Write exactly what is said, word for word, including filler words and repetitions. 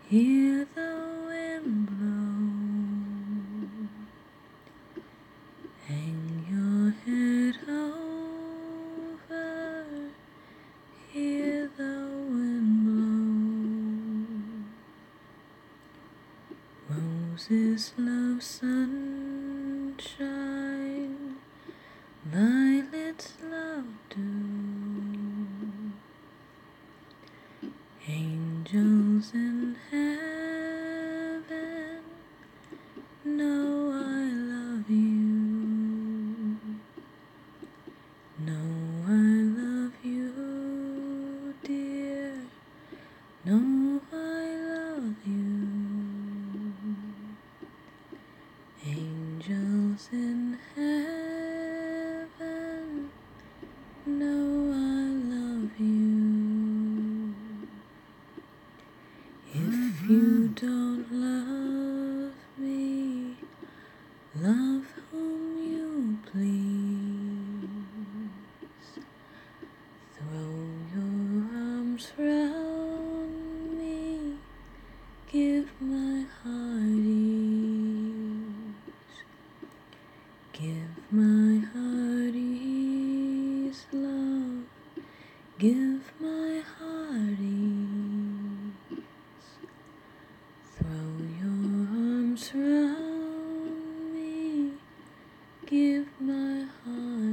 Hear the wind blow. Hang your head over. Hear the wind blow. Roses love sunshine. Violets love dew. Angels in heaven know I love you. Know I love you, dear. Know I love you. Angels in heaven know I love you. If you don't love me, love whom you please. Throw your arms round me, give my heart ease. Give my heart ease, love. Give my heart ease. Throw your arms round me, give my heart